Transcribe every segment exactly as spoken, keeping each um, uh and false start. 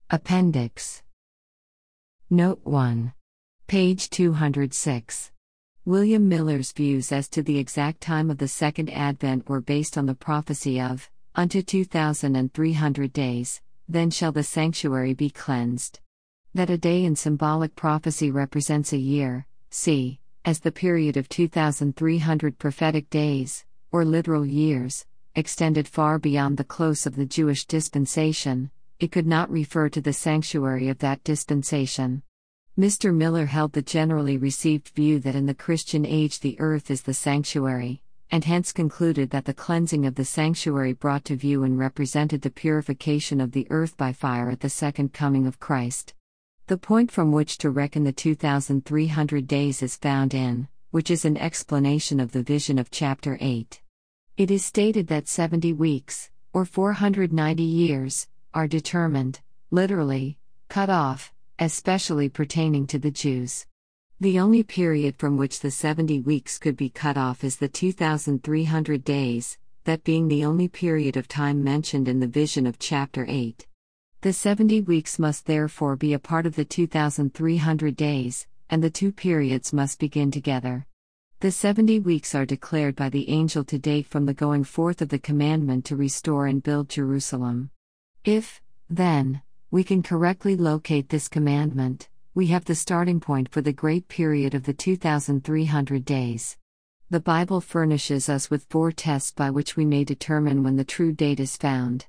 Appendix. Note one. Page two hundred six. William Miller's views as to the exact time of the Second Advent were based on the prophecy of, unto two thousand three hundred days, then shall the sanctuary be cleansed. That a day in symbolic prophecy represents a year, c. as the period of two thousand three hundred prophetic days, or literal years, extended far beyond the close of the Jewish dispensation, it could not refer to the sanctuary of that dispensation. Mister Miller held the generally received view that in the Christian age the earth is the sanctuary, and hence concluded that the cleansing of the sanctuary brought to view and represented the purification of the earth by fire at the second coming of Christ. The point from which to reckon the two thousand three hundred days is found in, which is an explanation of the vision of chapter eight. It is stated that seventy weeks, or four hundred ninety years, are determined, literally, cut off, especially pertaining to the Jews. The only period from which the seventy weeks could be cut off is the two thousand three hundred days, that being the only period of time mentioned in the vision of chapter eight. The seventy weeks must therefore be a part of the two thousand three hundred days, and the two periods must begin together. The seventy weeks are declared by the angel to date from the going forth of the commandment to restore and build Jerusalem. If, then, we can correctly locate this commandment, we have the starting point for the great period of the two thousand three hundred days. The Bible furnishes us with four tests by which we may determine when the true date is found.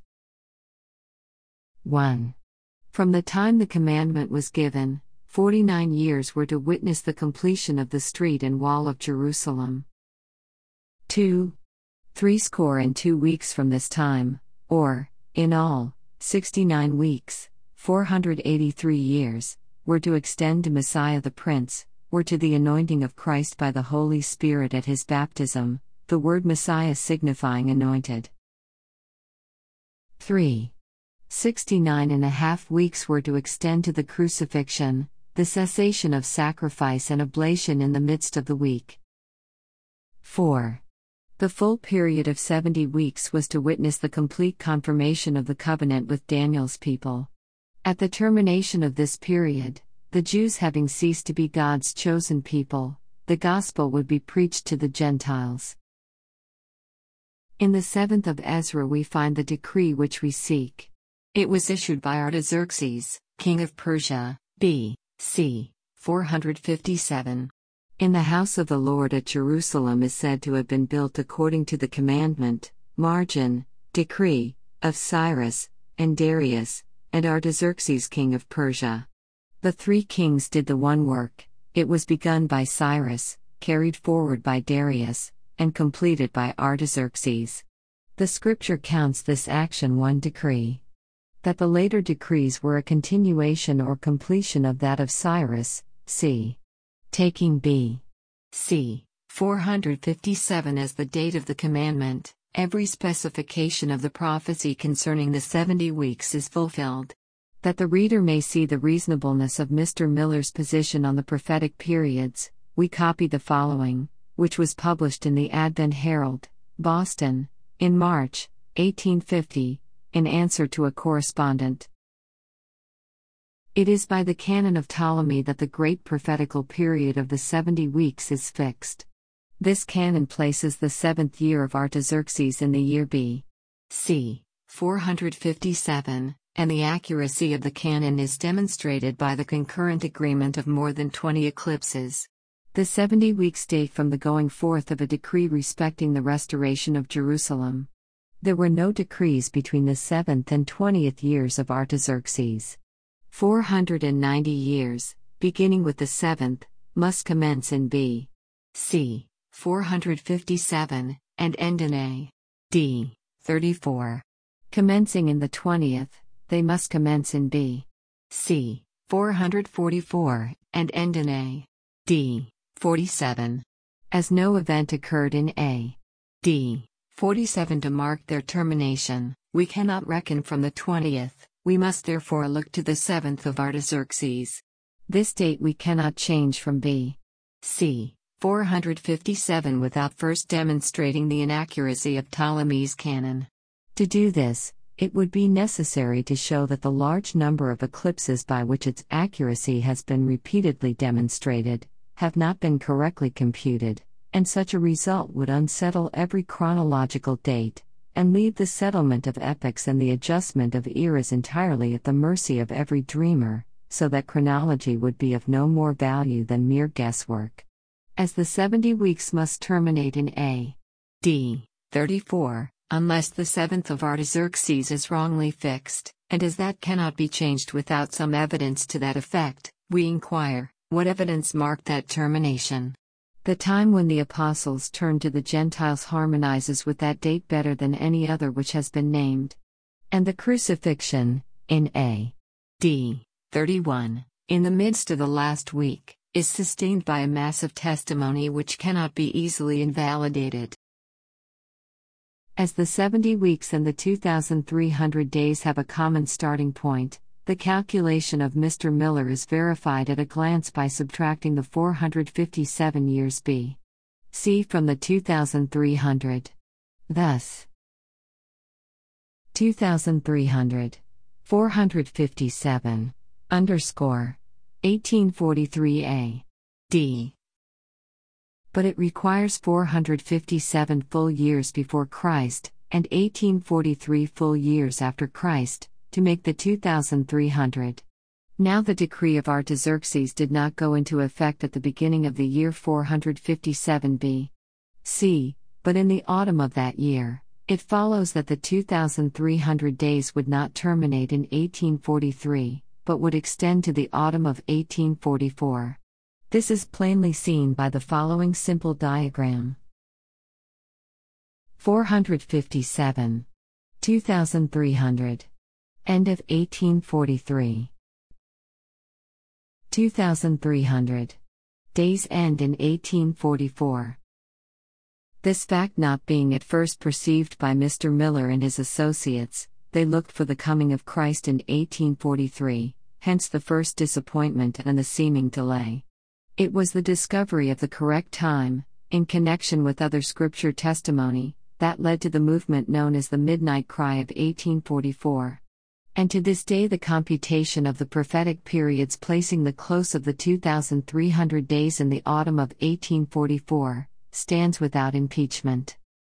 one. From the time the commandment was given, forty-nine years were to witness the completion of the street and wall of Jerusalem. two. Threescore and two weeks from this time, or, in all, sixty-nine weeks, four hundred eighty-three years, were to extend to Messiah the Prince, or to the anointing of Christ by the Holy Spirit at his baptism, the word Messiah signifying anointed. three. Sixty-nine and a half weeks were to extend to the crucifixion, the cessation of sacrifice and oblation in the midst of the week. four. The full period of seventy weeks was to witness the complete confirmation of the covenant with Daniel's people. At the termination of this period, the Jews having ceased to be God's chosen people, the gospel would be preached to the Gentiles. In the seventh of Ezra we find the decree which we seek. It was issued by Artaxerxes, king of Persia, B C four fifty-seven. In the house of the Lord at Jerusalem is said to have been built according to the commandment, margin, decree, of Cyrus, and Darius, and Artaxerxes king of Persia. The three kings did the one work. It was begun by Cyrus, carried forward by Darius, and completed by Artaxerxes. The scripture counts this action one decree. That the later decrees were a continuation or completion of that of Cyrus, c. Taking B C four fifty-seven as the date of the commandment, every specification of the prophecy concerning the seventy weeks is fulfilled. That the reader may see the reasonableness of Mister Miller's position on the prophetic periods, we copy the following, which was published in the Advent Herald, Boston, in March, eighteen fifty, in answer to a correspondent. It is by the canon of Ptolemy that the great prophetical period of the seventy weeks is fixed. This canon places the seventh year of Artaxerxes in the year B C four fifty-seven, and the accuracy of the canon is demonstrated by the concurrent agreement of more than twenty eclipses. The seventy weeks date from the going forth of a decree respecting the restoration of Jerusalem. There were no decrees between the seventh and twentieth years of Artaxerxes. four hundred ninety years, beginning with the seventh, must commence in B C four fifty-seven, and end in A D thirty-four. Commencing in the twentieth, they must commence in B C four forty-four, and end in A D forty-seven. As no event occurred in A D forty-seven to mark their termination, we cannot reckon from the twentieth. We must therefore look to the seventh of Artaxerxes. This date we cannot change from B C four fifty-seven without first demonstrating the inaccuracy of Ptolemy's canon. To do this, It would be necessary to show that the large number of eclipses by which its accuracy has been repeatedly demonstrated have not been correctly computed, and such a result would unsettle every chronological date, and leave the settlement of epochs and the adjustment of eras entirely at the mercy of every dreamer, so that chronology would be of no more value than mere guesswork. As the seventy weeks must terminate in A D thirty-four, unless the seventh of Artaxerxes is wrongly fixed, and as that cannot be changed without some evidence to that effect, we inquire, what evidence marked that termination? The time when the apostles turned to the Gentiles harmonizes with that date better than any other which has been named. And the crucifixion, in A D thirty-one, in the midst of the last week, is sustained by a massive testimony which cannot be easily invalidated. As the seventy weeks and the two thousand three hundred days have a common starting point, the calculation of Mister Miller is verified at a glance by subtracting the four hundred fifty-seven years B C from the two thousand three hundred. Thus, two thousand three hundred, four hundred fifty-seven, underscore, eighteen forty-three A D. But it requires four hundred fifty-seven full years before Christ, and eighteen forty-three full years after Christ, to make the two thousand three hundred. Now the decree of Artaxerxes did not go into effect at the beginning of the year four hundred fifty-seven B C, but in the autumn of that year. It follows that the two thousand three hundred days would not terminate in eighteen forty-three, but would extend to the autumn of eighteen forty-four. This is plainly seen by the following simple diagram. four hundred fifty-seven. two thousand three hundred. End of eighteen forty-three. two thousand three hundred. Days end in eighteen forty-four. This fact not being at first perceived by Mister Miller and his associates, they looked for the coming of Christ in eighteen forty-three, hence the first disappointment and the seeming delay. It was the discovery of the correct time, in connection with other scripture testimony, that led to the movement known as the Midnight Cry of eighteen forty-four. And to this day the computation of the prophetic periods placing the close of the two thousand three hundred days in the autumn of eighteen forty-four, stands without impeachment.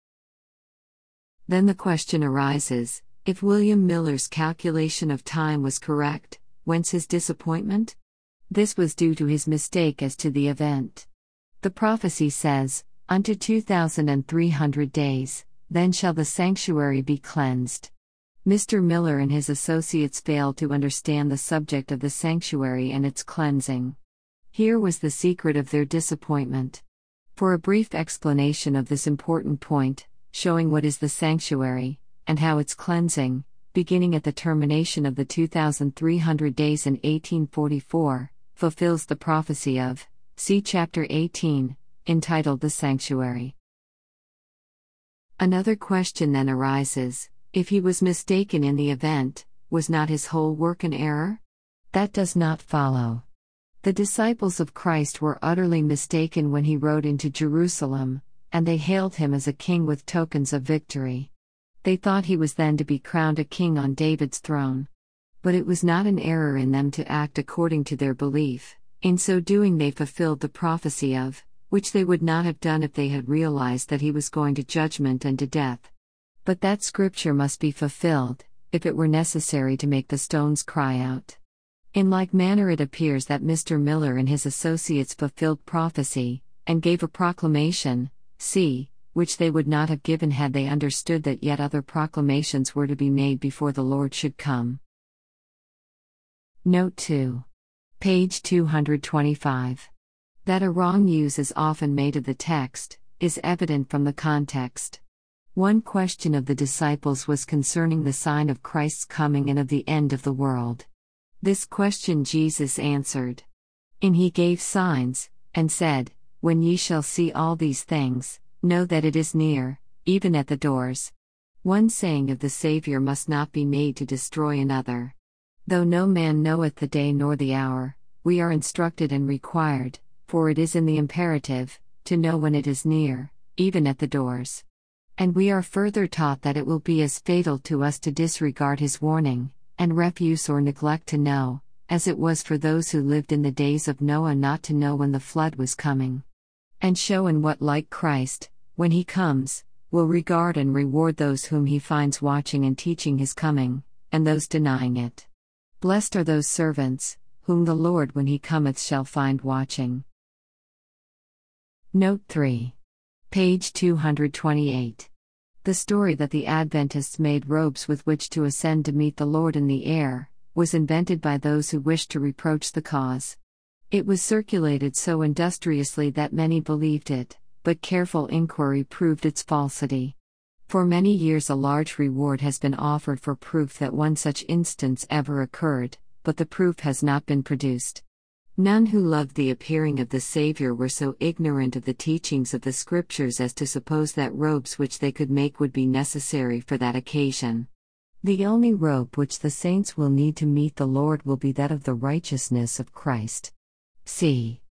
Then the question arises, if William Miller's calculation of time was correct, whence his disappointment? This was due to his mistake as to the event. The prophecy says, unto two thousand three hundred days, then shall the sanctuary be cleansed. Mister Miller and his associates failed to understand the subject of the sanctuary and its cleansing. Here was the secret of their disappointment. For a brief explanation of this important point, showing what is the sanctuary, and how its cleansing, beginning at the termination of the two thousand three hundred days in eighteen forty-four, fulfills the prophecy of, see chapter eighteen, entitled The Sanctuary. Another question then arises, if he was mistaken in the event, was not his whole work an error? That does not follow. The disciples of Christ were utterly mistaken when he rode into Jerusalem, and they hailed him as a king with tokens of victory. They thought he was then to be crowned a king on David's throne. But it was not an error in them to act according to their belief. In so doing they fulfilled the prophecy of, which they would not have done if they had realized that he was going to judgment and to death. But that scripture must be fulfilled, if it were necessary to make the stones cry out. In like manner it appears that Mister Miller and his associates fulfilled prophecy, and gave a proclamation, see, which they would not have given had they understood that yet other proclamations were to be made before the Lord should come. Note two. Page two hundred twenty-five. That a wrong use is often made of the text, is evident from the context. One question of the disciples was concerning the sign of Christ's coming and of the end of the world. This question Jesus answered. And he gave signs, and said, when ye shall see all these things, know that it is near, even at the doors. One saying of the Saviour must not be made to destroy another. Though no man knoweth the day nor the hour, we are instructed and required, for it is in the imperative, to know when it is near, even at the doors. And we are further taught that it will be as fatal to us to disregard his warning, and refuse or neglect to know, as it was for those who lived in the days of Noah not to know when the flood was coming. And show in what light Christ, when he comes, will regard and reward those whom he finds watching and teaching his coming, and those denying it. Blessed are those servants, whom the Lord when he cometh shall find watching. Note three. Page two hundred twenty-eight. The story that the Adventists made robes with which to ascend to meet the Lord in the air, was invented by those who wished to reproach the cause. It was circulated so industriously that many believed it, but careful inquiry proved its falsity. For many years a large reward has been offered for proof that one such instance ever occurred, but the proof has not been produced. None who loved the appearing of the Savior were so ignorant of the teachings of the Scriptures as to suppose that robes which they could make would be necessary for that occasion. The only robe which the saints will need to meet the Lord will be that of the righteousness of Christ. See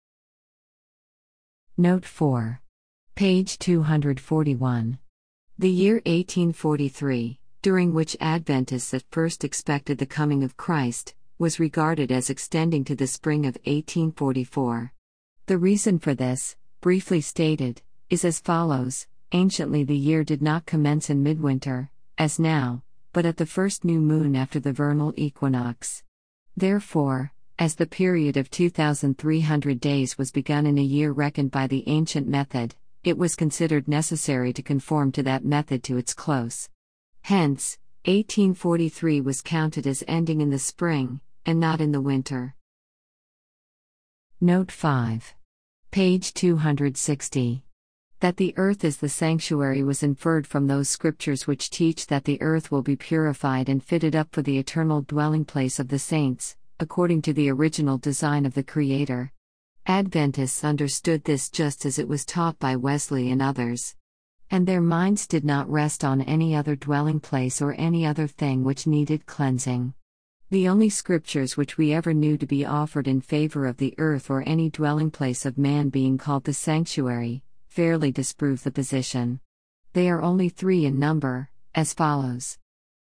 Note four. Page two hundred forty-one. The year eighteen forty-three, during which Adventists at first expected the coming of Christ, was regarded as extending to the spring of eighteen forty-four. The reason for this, briefly stated, is as follows. Anciently the year did not commence in midwinter, as now, but at the first new moon after the vernal equinox. Therefore, as the period of two thousand three hundred days was begun in a year reckoned by the ancient method, it was considered necessary to conform to that method to its close. Hence, eighteen forty-three was counted as ending in the spring, and not in the winter. Note five. Page two hundred sixty. That the earth is the sanctuary was inferred from those scriptures which teach that the earth will be purified and fitted up for the eternal dwelling place of the saints, according to the original design of the Creator. Adventists understood this just as it was taught by Wesley and others. And their minds did not rest on any other dwelling place or any other thing which needed cleansing. The only scriptures which we ever knew to be offered in favor of the earth or any dwelling place of man being called the sanctuary, fairly disprove the position. They are only three in number, as follows.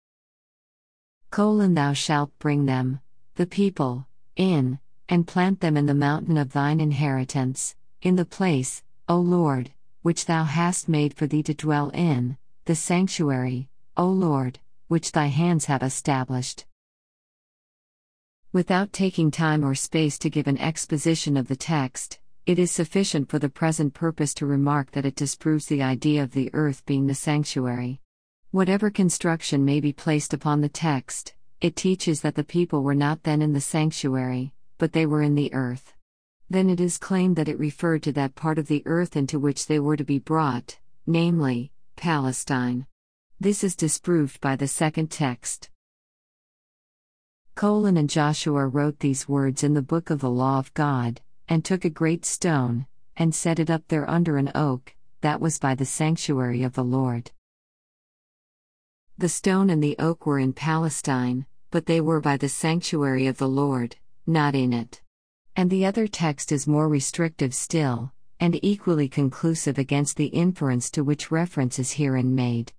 Colon thou shalt bring them, the people, in, and plant them in the mountain of thine inheritance, in the place, O Lord, which thou hast made for thee to dwell in, the sanctuary, O Lord, which thy hands have established. Without taking time or space to give an exposition of the text, it is sufficient for the present purpose to remark that it disproves the idea of the earth being the sanctuary. Whatever construction may be placed upon the text, it teaches that the people were not then in the sanctuary, but they were in the earth. Then it is claimed that it referred to that part of the earth into which they were to be brought, namely, Palestine. This is disproved by the second text. Colon and Joshua wrote these words in the book of the law of God, and took a great stone, and set it up there under an oak, that was by the sanctuary of the Lord. The stone and the oak were in Palestine, but they were by the sanctuary of the Lord, not in it. And the other text is more restrictive still, and equally conclusive against the inference to which reference is herein made.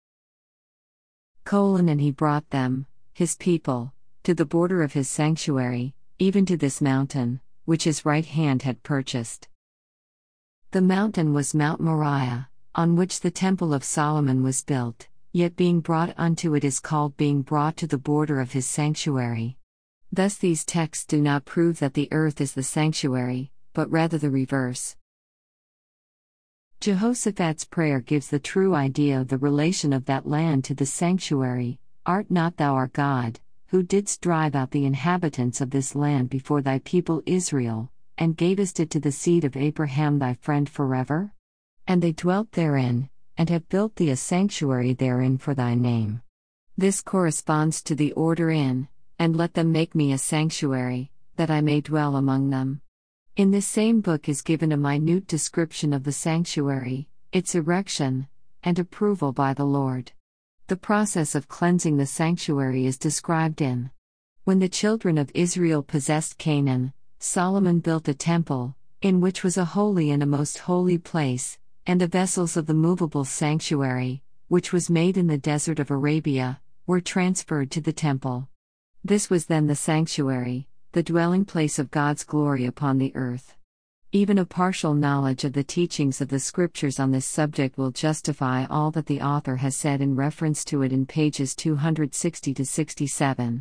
Colon and he brought them, his people, to the border of his sanctuary, even to this mountain, which his right hand had purchased. The mountain was Mount Moriah, on which the temple of Solomon was built, yet being brought unto it is called being brought to the border of his sanctuary. Thus these texts do not prove that the earth is the sanctuary, but rather the reverse. Jehoshaphat's prayer gives the true idea of the relation of that land to the sanctuary. Art not thou our God, who didst drive out the inhabitants of this land before thy people Israel, and gavest it to the seed of Abraham thy friend forever? And they dwelt therein, and have built thee a sanctuary therein for thy name. This corresponds to the order in, and let them make me a sanctuary, that I may dwell among them. In this same book is given a minute description of the sanctuary, its erection, and approval by the Lord. The process of cleansing the sanctuary is described in. When the children of Israel possessed Canaan, Solomon built a temple, in which was a holy and a most holy place, and the vessels of the movable sanctuary, which was made in the desert of Arabia, were transferred to the temple. This was then the sanctuary, the dwelling place of God's glory upon the earth. Even a partial knowledge of the teachings of the Scriptures on this subject will justify all that the author has said in reference to it in pages two hundred sixty to sixty-seven.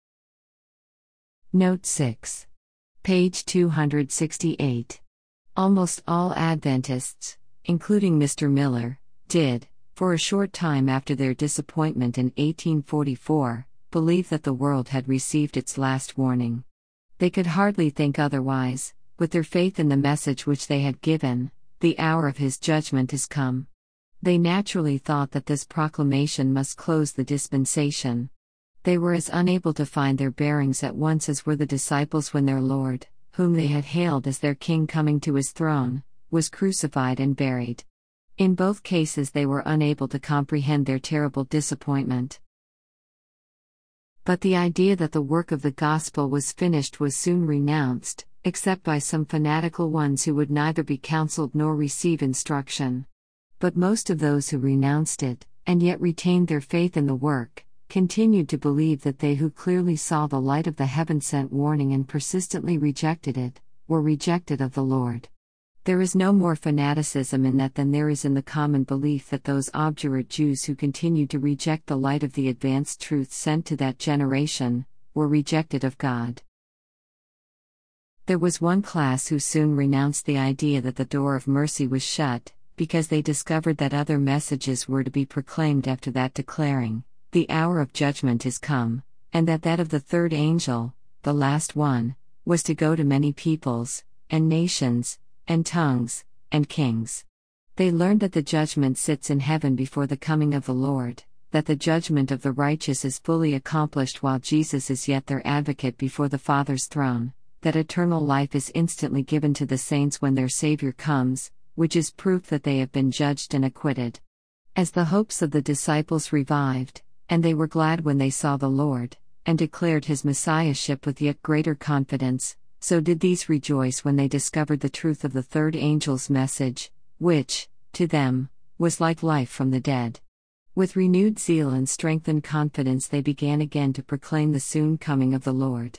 Note six. Page two hundred sixty-eight. Almost all Adventists, including Mister Miller, did, for a short time after their disappointment in eighteen forty-four, believe that the world had received its last warning. They could hardly think otherwise, with their faith in the message which they had given: the hour of his judgment is come. They naturally thought that this proclamation must close the dispensation. They were as unable to find their bearings at once as were the disciples when their Lord, whom they had hailed as their King coming to his throne, was crucified and buried. In both cases they were unable to comprehend their terrible disappointment. But the idea that the work of the gospel was finished was soon renounced, except by some fanatical ones who would neither be counseled nor receive instruction. But most of those who renounced it, and yet retained their faith in the work, continued to believe that they who clearly saw the light of the heaven-sent warning and persistently rejected it, were rejected of the Lord. There is no more fanaticism in that than there is in the common belief that those obdurate Jews who continued to reject the light of the advanced truth sent to that generation, were rejected of God. There was one class who soon renounced the idea that the door of mercy was shut, because they discovered that other messages were to be proclaimed after that declaring, "The hour of judgment is come," and that that of the third angel, the last one, was to go to many peoples, and nations, and tongues, and kings. They learned that the judgment sits in heaven before the coming of the Lord, that the judgment of the righteous is fully accomplished while Jesus is yet their advocate before the Father's throne, that eternal life is instantly given to the saints when their Savior comes, which is proof that they have been judged and acquitted. As the hopes of the disciples revived, and they were glad when they saw the Lord, and declared his Messiahship with yet greater confidence, so did these rejoice when they discovered the truth of the third angel's message, which, to them, was like life from the dead. With renewed zeal and strengthened confidence they began again to proclaim the soon coming of the Lord.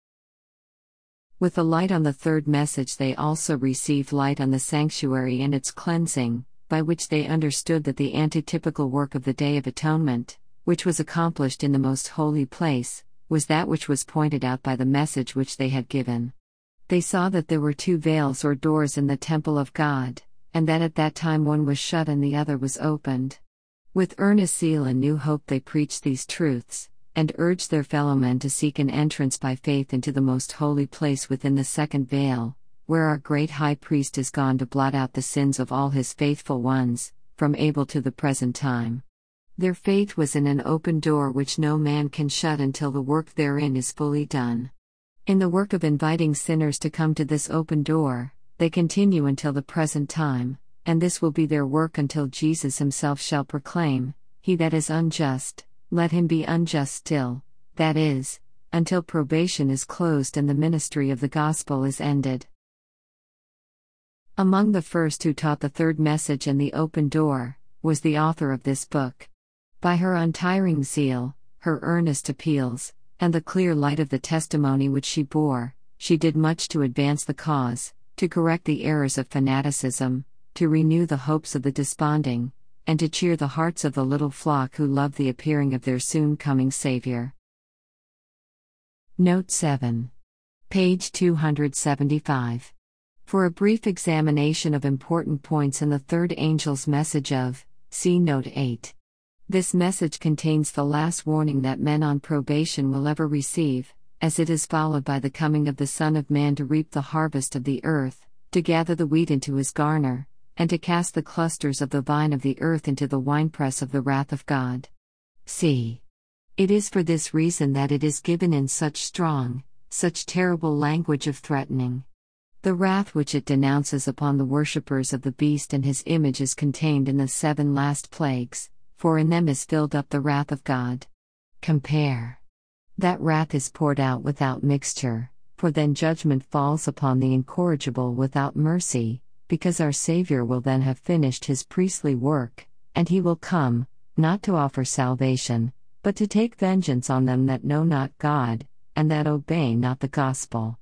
With the light on the third message they also received light on the sanctuary and its cleansing, by which they understood that the antitypical work of the Day of Atonement, which was accomplished in the most holy place, was that which was pointed out by the message which they had given. They saw that there were two veils or doors in the temple of God, and that at that time one was shut and the other was opened. With earnest zeal and new hope they preached these truths, and urged their fellowmen to seek an entrance by faith into the most holy place within the second veil, where our great high priest is gone to blot out the sins of all his faithful ones, from Abel to the present time. Their faith was in an open door which no man can shut until the work therein is fully done. In the work of inviting sinners to come to this open door, they continue until the present time, and this will be their work until Jesus himself shall proclaim, "He that is unjust, let him be unjust still," that is, until probation is closed and the ministry of the gospel is ended. Among the first who taught the third message and the open door, was the author of this book. By her untiring zeal, her earnest appeals, and the clear light of the testimony which she bore, she did much to advance the cause, to correct the errors of fanaticism, to renew the hopes of the desponding, and to cheer the hearts of the little flock who loved the appearing of their soon-coming Savior. Note seven. Page two hundred seventy-five. For a brief examination of important points in the third angel's message of, see Note eight. This message contains the last warning that men on probation will ever receive, as it is followed by the coming of the Son of Man to reap the harvest of the earth, to gather the wheat into his garner, and to cast the clusters of the vine of the earth into the winepress of the wrath of God. See. It is for this reason that it is given in such strong, such terrible language of threatening. The wrath which it denounces upon the worshippers of the beast and his image is contained in the seven last plagues, for in them is filled up the wrath of God. Compare. That wrath is poured out without mixture, for then judgment falls upon the incorrigible without mercy, because our Savior will then have finished his priestly work, and he will come, not to offer salvation, but to take vengeance on them that know not God, and that obey not the gospel.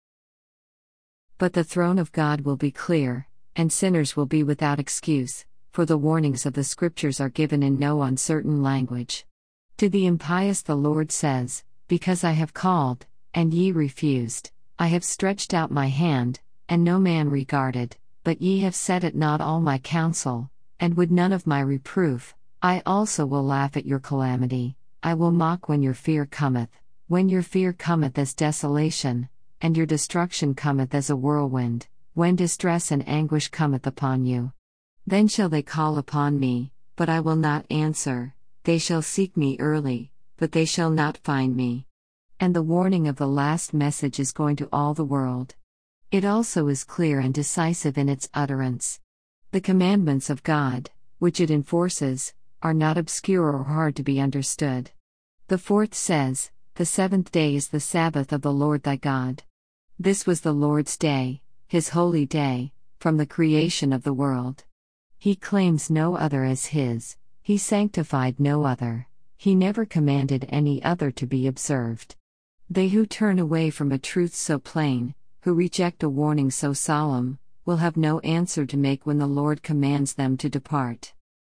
But the throne of God will be clear, and sinners will be without excuse, for the warnings of the Scriptures are given in no uncertain language. To the impious the Lord says, Because I have called, and ye refused, I have stretched out my hand, and no man regarded, but ye have set at naught all my counsel, and would none of my reproof. I also will laugh at your calamity, I will mock when your fear cometh, when your fear cometh as desolation, and your destruction cometh as a whirlwind, when distress and anguish cometh upon you. Then shall they call upon me, but I will not answer, they shall seek me early, but they shall not find me. And the warning of the last message is going to all the world. It also is clear and decisive in its utterance. The commandments of God, which it enforces, are not obscure or hard to be understood. The fourth says, The seventh day is the Sabbath of the Lord thy God. This was the Lord's day, his holy day, from the creation of the world. He claims no other as his, he sanctified no other, he never commanded any other to be observed. They who turn away from a truth so plain, who reject a warning so solemn, will have no answer to make when the Lord commands them to depart.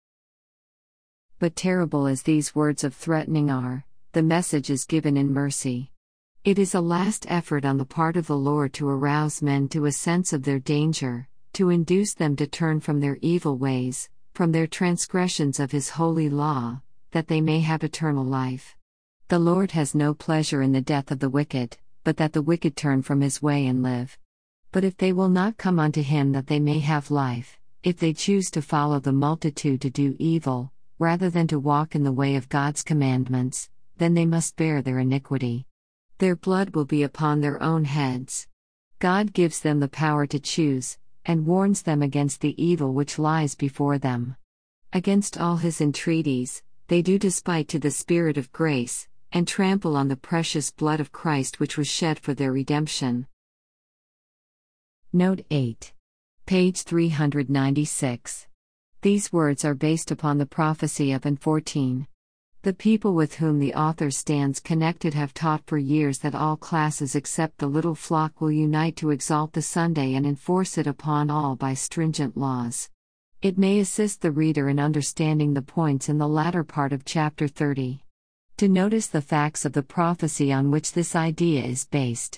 But terrible as these words of threatening are, the message is given in mercy. It is a last effort on the part of the Lord to arouse men to a sense of their danger, to induce them to turn from their evil ways, from their transgressions of his holy law, that they may have eternal life. The Lord has no pleasure in the death of the wicked, but that the wicked turn from his way and live. But if they will not come unto him that they may have life, if they choose to follow the multitude to do evil, rather than to walk in the way of God's commandments, then they must bear their iniquity. Their blood will be upon their own heads. God gives them the power to choose, and warns them against the evil which lies before them. Against all his entreaties, they do despite to the Spirit of grace, and trample on the precious blood of Christ which was shed for their redemption. Note eight. Page three hundred ninety-six. These words are based upon the prophecy of in fourteen. The people with whom the author stands connected have taught for years that all classes except the little flock will unite to exalt the Sunday and enforce it upon all by stringent laws. It may assist the reader in understanding the points in the latter part of chapter thirty. To notice the facts of the prophecy on which this idea is based.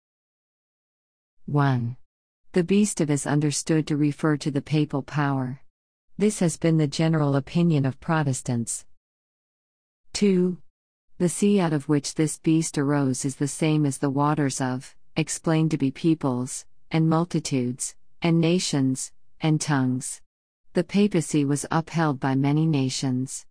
one. The beast of is understood to refer to the papal power. This has been the general opinion of Protestants. two. The sea out of which this beast arose is the same as the waters of, explained to be peoples, and multitudes, and nations, and tongues. The papacy was upheld by many nations.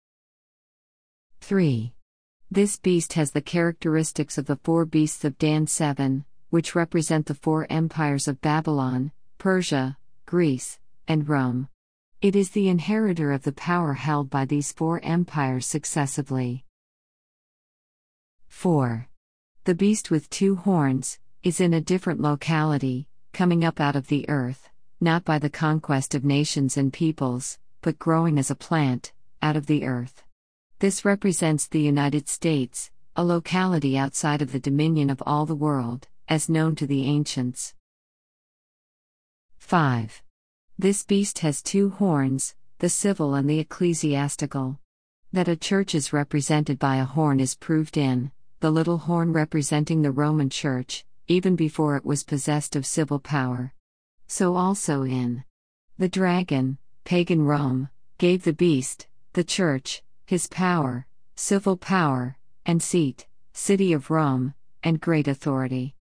three. This beast has the characteristics of the four beasts of Dan seven, which represent the four empires of Babylon, Persia, Greece, and Rome. It is the inheritor of the power held by these four empires successively. four. The beast with two horns is in a different locality, coming up out of the earth, not by the conquest of nations and peoples, but growing as a plant, out of the earth. This represents the United States, a locality outside of the dominion of all the world, as known to the ancients. five. This beast has two horns, the civil and the ecclesiastical. That a church is represented by a horn is proved in, the little horn representing the Roman Church, even before it was possessed of civil power. So also in the dragon, pagan Rome, gave the beast, the church, his power, civil power, and seat, city of Rome, and great authority.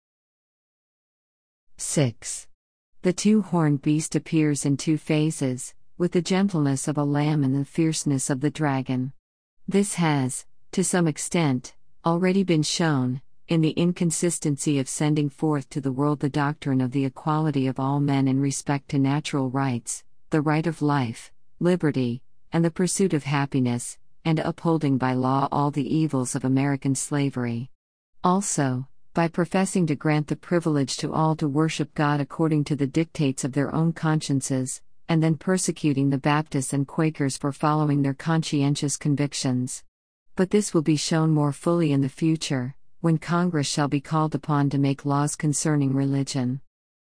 six. The two-horned beast appears in two phases, with the gentleness of a lamb and the fierceness of the dragon. This has, to some extent, already been shown, in the inconsistency of sending forth to the world the doctrine of the equality of all men in respect to natural rights, the right of life, liberty, and the pursuit of happiness, and upholding by law all the evils of American slavery. Also, by professing to grant the privilege to all to worship God according to the dictates of their own consciences, and then persecuting the Baptists and Quakers for following their conscientious convictions. But this will be shown more fully in the future, when Congress shall be called upon to make laws concerning religion.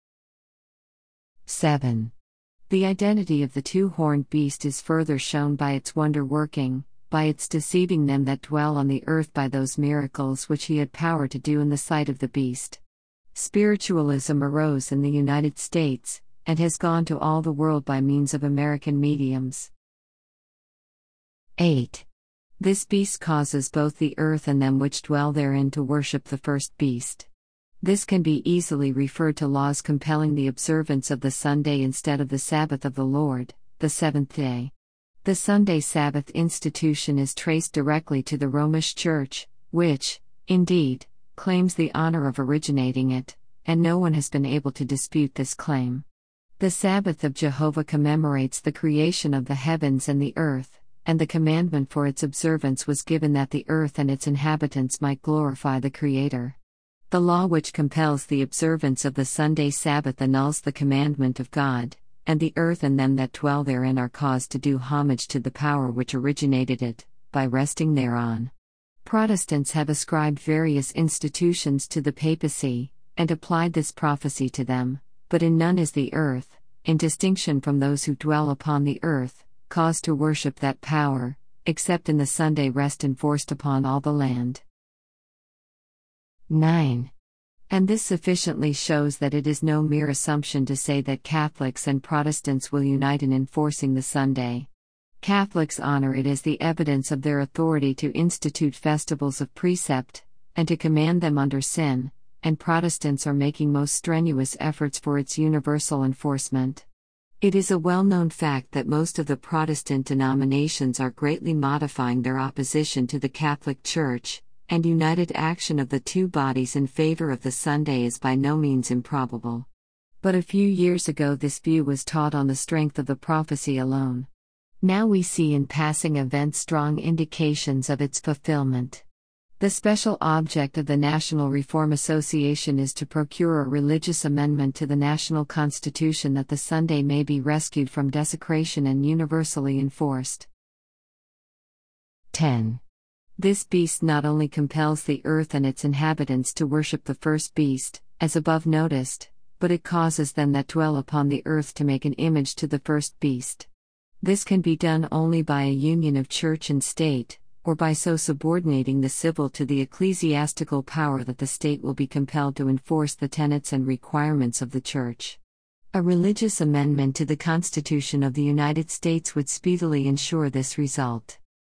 seven. The identity of the two-horned beast is further shown by its wonder-working, by its deceiving them that dwell on the earth by those miracles which he had power to do in the sight of the beast. Spiritualism arose in the United States, and has gone to all the world by means of American mediums. eight. This beast causes both the earth and them which dwell therein to worship the first beast. This can be easily referred to laws compelling the observance of the Sunday instead of the Sabbath of the Lord, the seventh day. The Sunday Sabbath institution is traced directly to the Romish Church, which, indeed, claims the honor of originating it, and no one has been able to dispute this claim. The Sabbath of Jehovah commemorates the creation of the heavens and the earth, and the commandment for its observance was given that the earth and its inhabitants might glorify the Creator. The law which compels the observance of the Sunday Sabbath annuls the commandment of God, and the earth and them that dwell therein are caused to do homage to the power which originated it, by resting thereon. Protestants have ascribed various institutions to the papacy, and applied this prophecy to them, but in none is the earth, in distinction from those who dwell upon the earth, caused to worship that power, except in the Sunday rest enforced upon all the land. nine. And this sufficiently shows that it is no mere assumption to say that Catholics and Protestants will unite in enforcing the Sunday. Catholics honor it as the evidence of their authority to institute festivals of precept, and to command them under sin, and Protestants are making most strenuous efforts for its universal enforcement. It is a well-known fact that most of the Protestant denominations are greatly modifying their opposition to the Catholic Church, and united action of the two bodies in favor of the Sunday is by no means improbable. But a few years ago this view was taught on the strength of the prophecy alone. Now we see in passing events strong indications of its fulfillment. The special object of the National Reform Association is to procure a religious amendment to the national constitution that the Sunday may be rescued from desecration and universally enforced. ten. This beast not only compels the earth and its inhabitants to worship the first beast, as above noticed, but it causes them that dwell upon the earth to make an image to the first beast. This can be done only by a union of church and state, or by so subordinating the civil to the ecclesiastical power that the state will be compelled to enforce the tenets and requirements of the church. A religious amendment to the Constitution of the United States would speedily ensure this result.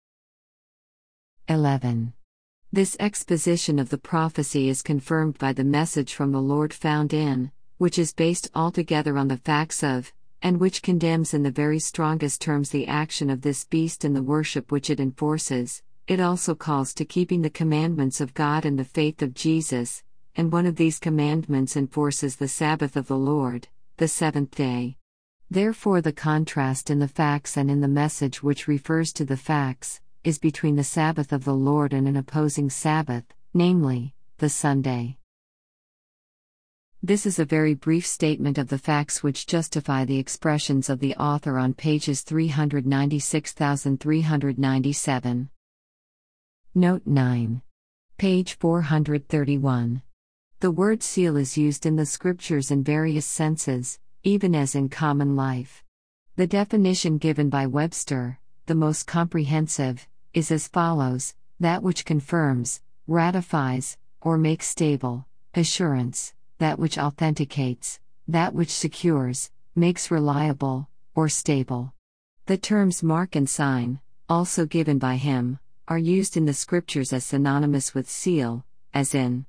eleven. This exposition of the prophecy is confirmed by the message from the Lord found in, which is based altogether on the facts of, and which condemns in the very strongest terms the action of this beast and the worship which it enforces. It also calls to keeping the commandments of God and the faith of Jesus, and one of these commandments enforces the Sabbath of the Lord, the seventh day. Therefore the contrast in the facts and in the message which refers to the facts, is between the Sabbath of the Lord and an opposing Sabbath, namely, the Sunday. This is a very brief statement of the facts which justify the expressions of the author on pages three hundred ninety-six to three hundred ninety-seven. Note nine. Page four hundred thirty-one. The word seal is used in the scriptures in various senses, even as in common life. The definition given by Webster, the most comprehensive, is as follows: that which confirms, ratifies, or makes stable, assurance, that which authenticates, that which secures, makes reliable, or stable. The terms mark and sign, also given by him, are used in the scriptures as synonymous with seal, as in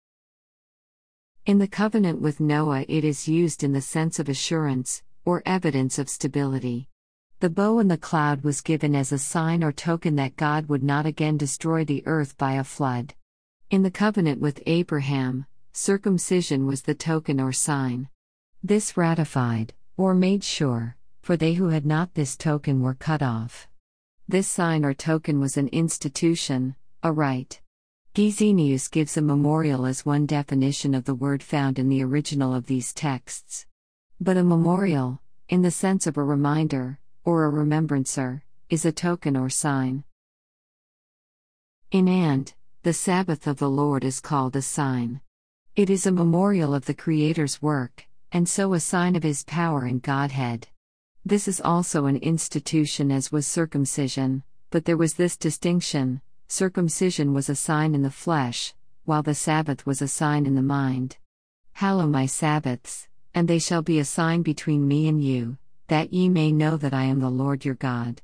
In the covenant with Noah it is used in the sense of assurance, or evidence of stability. The bow and the cloud was given as a sign or token that God would not again destroy the earth by a flood. In the covenant with Abraham, circumcision was the token or sign. This ratified, or made sure, for they who had not this token were cut off. This sign or token was an institution, a rite. Gesenius gives a memorial as one definition of the word found in the original of these texts. But a memorial, in the sense of a reminder, or a remembrancer, is a token or sign. In and, the Sabbath of the Lord is called a sign. It is a memorial of the Creator's work, and so a sign of His power and Godhead. This is also an institution as was circumcision, but there was this distinction: circumcision was a sign in the flesh, while the Sabbath was a sign in the mind. Hallow my Sabbaths, and they shall be a sign between me and you, that ye may know that I am the Lord your God.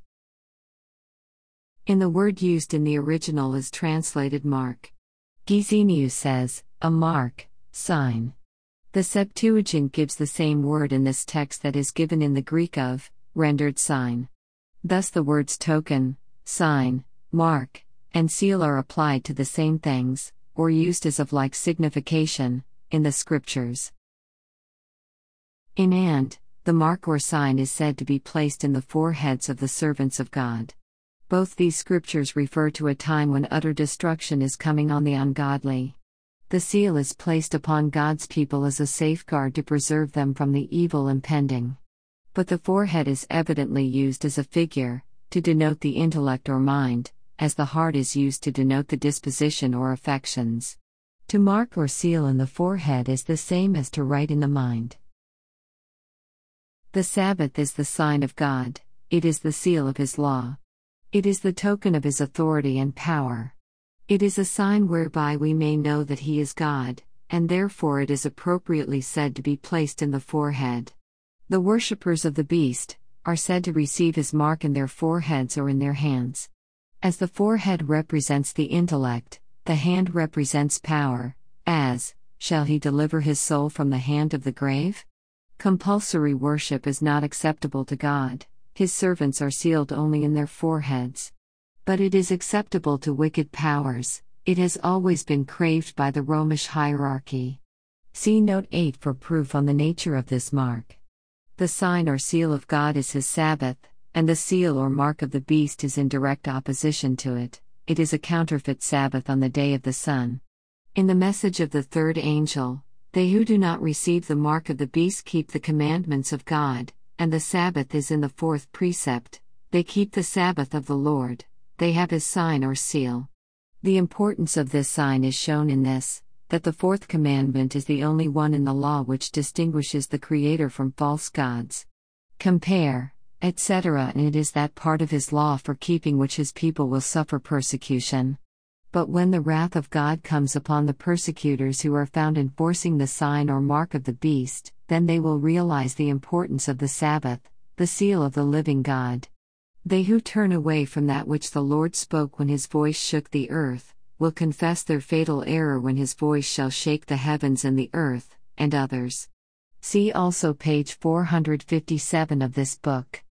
In the word used in the original is translated mark. Gesenius says, a mark, sign. The Septuagint gives the same word in this text that is given in the Greek of, rendered sign. Thus the words token, sign, mark, and seal are applied to the same things, or used as of like signification, in the Scriptures. In and, the mark or sign is said to be placed in the foreheads of the servants of God. Both these scriptures refer to a time when utter destruction is coming on the ungodly. The seal is placed upon God's people as a safeguard to preserve them from the evil impending. But the forehead is evidently used as a figure, to denote the intellect or mind, as the heart is used to denote the disposition or affections. To mark or seal in the forehead is the same as to write in the mind. The Sabbath is the sign of God, it is the seal of His law. It is the token of His authority and power. It is a sign whereby we may know that He is God, and therefore it is appropriately said to be placed in the forehead. The worshippers of the beast are said to receive his mark in their foreheads or in their hands. As the forehead represents the intellect, the hand represents power, as, shall he deliver his soul from the hand of the grave? Compulsory worship is not acceptable to God. His servants are sealed only in their foreheads. But it is acceptable to wicked powers, it has always been craved by the Romish hierarchy. See Note eight for proof on the nature of this mark. The sign or seal of God is His Sabbath, and the seal or mark of the beast is in direct opposition to it. It is a counterfeit Sabbath on the day of the sun. In the message of the third angel, they who do not receive the mark of the beast keep the commandments of God, and the Sabbath is in the fourth precept, they keep the Sabbath of the Lord, they have His sign or seal. The importance of this sign is shown in this, that the fourth commandment is the only one in the law which distinguishes the Creator from false gods. Compare, et cetera, and it is that part of His law for keeping which His people will suffer persecution. But when the wrath of God comes upon the persecutors who are found enforcing the sign or mark of the beast, then they will realize the importance of the Sabbath, the seal of the living God. They who turn away from that which the Lord spoke when His voice shook the earth, will confess their fatal error when His voice shall shake the heavens and the earth, and others. See also page four hundred fifty-seven of this book.